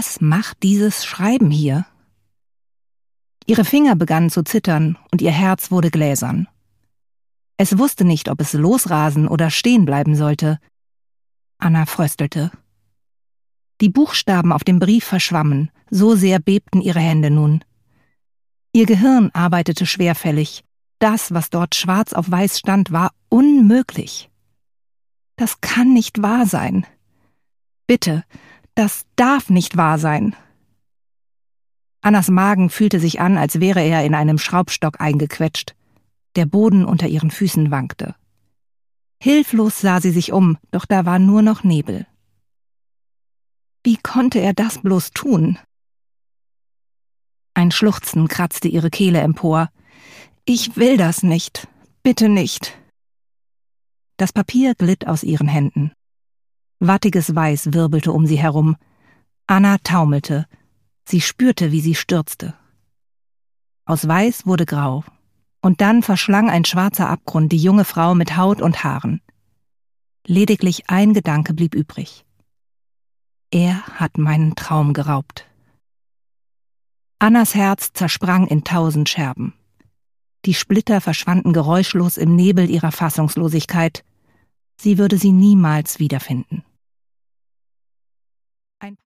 Was macht dieses Schreiben hier? Ihre Finger begannen zu zittern und ihr Herz wurde gläsern. Es wusste nicht, ob es losrasen oder stehen bleiben sollte. Anna fröstelte. Die Buchstaben auf dem Brief verschwammen, so sehr bebten ihre Hände nun. Ihr Gehirn arbeitete schwerfällig. Das, was dort schwarz auf weiß stand, war unmöglich. Das kann nicht wahr sein. Bitte, das darf nicht wahr sein. Annas Magen fühlte sich an, als wäre er in einem Schraubstock eingequetscht. Der Boden unter ihren Füßen wankte. Hilflos sah sie sich um, doch da war nur noch Nebel. Wie konnte er das bloß tun? Ein Schluchzen kratzte ihre Kehle empor. »Ich will das nicht. Bitte nicht.« Das Papier glitt aus ihren Händen. Wattiges Weiß wirbelte um sie herum. Anna taumelte. Sie spürte, wie sie stürzte. Aus Weiß wurde Grau. Und dann verschlang ein schwarzer Abgrund die junge Frau mit Haut und Haaren. Lediglich ein Gedanke blieb übrig. Er hat meinen Traum geraubt. Annas Herz zersprang in 1000 Scherben. Die Splitter verschwanden geräuschlos im Nebel ihrer Fassungslosigkeit. Sie würde sie niemals wiederfinden.